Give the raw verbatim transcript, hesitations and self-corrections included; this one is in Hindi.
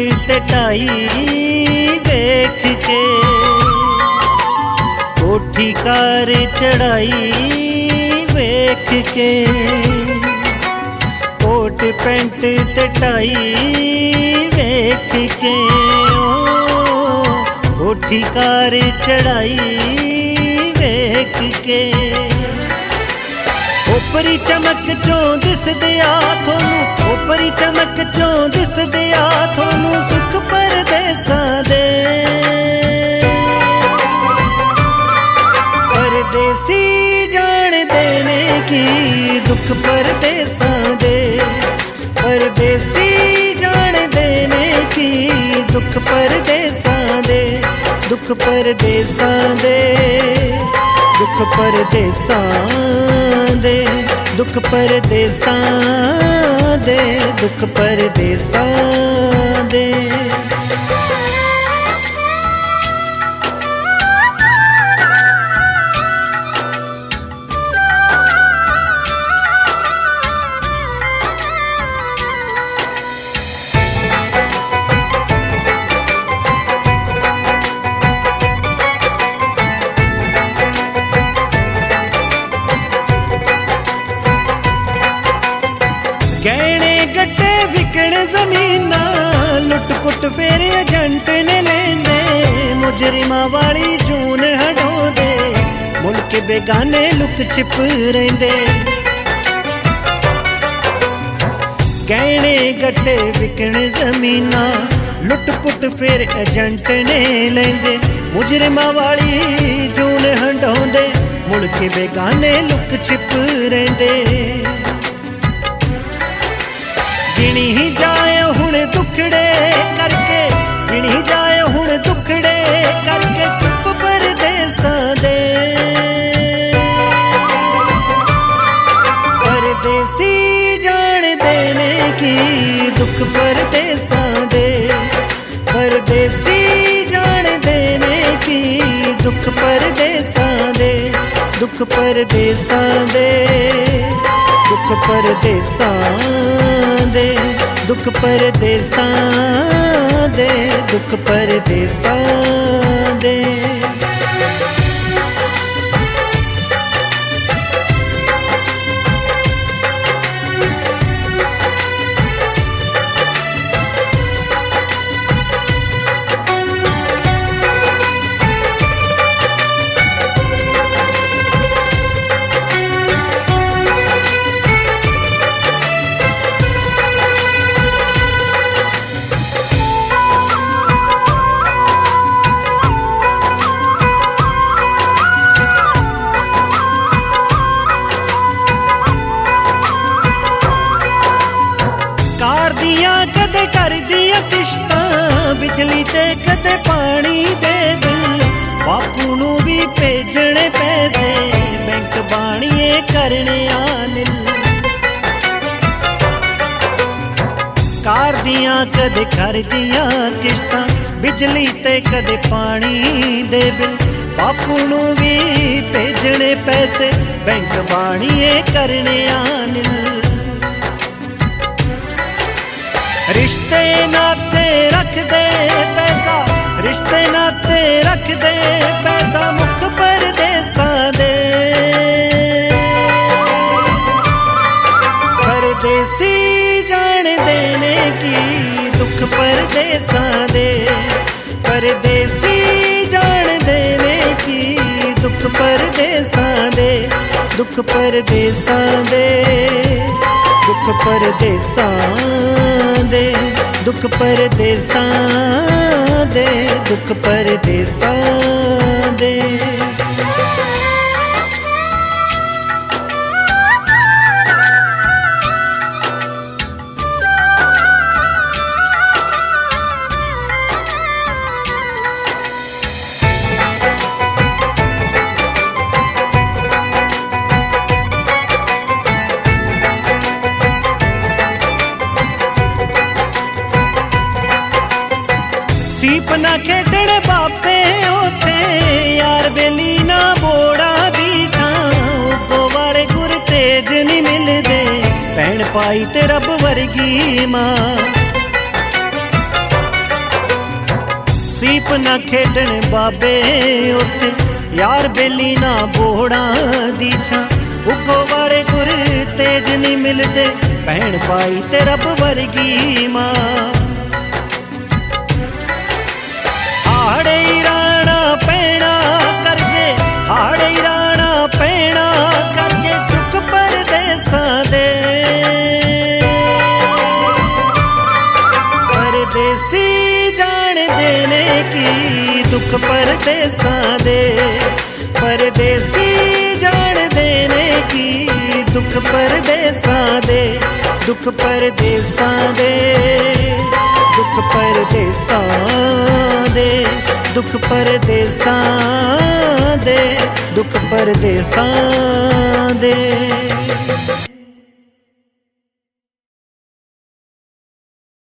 ते ढाई वेख के, कोठी कार चढ़ाई वेख के, कोट पैंट ते ढाई वेख के, कोठी कार चढ़ाई वेख के, ओपरी चमक चों दिसदे आ थोनू, ओपरी चमक चों दिसदे आ थोनू सुख परदेसां दे। परदेसी जान देने की दुख परदेसां दे, परदेसी जान देने की दुख परदेसां दे, दुख परदेसां दे, दुख परदेसां दे, दुख परदेसां दे, दुख परदेसां दे। गहने गड्डे विकण जमीना, लुट पुट फेर एजेंट ने लेंदे, मुजरिमां वाली जून हटाउंदे, मुल्क बेगाने लुक छिप रहिंदे। गहने गड्डे विकण जमीना, लुट पुट फेर एजेंट ने लेंदे, मुजरिमां वाली जून हटाउंदे, मुल्क बेगाने लुक छिप रहिंदे। गिणी ही जाए हुण दुखड़े करके, गिणी जाए हुण दुखड़े करके चुप परदेसां दे। परदेसी जान देने की दुख परदेसां दे, परदेसी जान देने की दुख परदेसां दे, दुख परदेसां दे, दुख परदेसां दे, दुख परदेसां दे, दुख परदेसां दे। कदे कर दिया किश्तां बिजली ते कदे पानी दे बिल, बापू नू भी भेजने पैसे बैंक बाणिए करने आनिल। कार दियां कदे कर दियां किश्तां बिजली ते कदे पानी दे बिल, बापू नू भी भेजने पैसे बैंक बाणिए करने आनिल। रिश्ते नाते रख दे पैसा, रिश्ते नाते रख दे पैसा मुख परदेसां दे। परदेसी जान देने की दुख परदेसां दे, परदेसी जान देने की दुख परदेसां दे, दुख परदेसां दे, दुख परदेसां दे, दुख परदेसां दे, दुख परदेसां दे। सीप ना खेडने बापे ओथे यार बेली ना बोड़ा दी थां, उगो वाले गुर तेज नहीं मिलदे भैन पाई ते रब वर्गी मां। सीप ना खेडण बाबे उत्ते यार बेली ना बोड़ा दी छां उगो वाले गुर तेज नहीं मिलते भैन पाई ते रब वर्गी मां हाड़े राणा पैणा करजे हाड़े राणा पैणा करजे दुख परदेसां दे परदेसी जान देने की दुख परदेसां दे परदेसी जान देने की दुख परदेसां दे दुख परदेसां दे दुख परदेसां दे दुख परदेसां दे दुख परदेसां दे।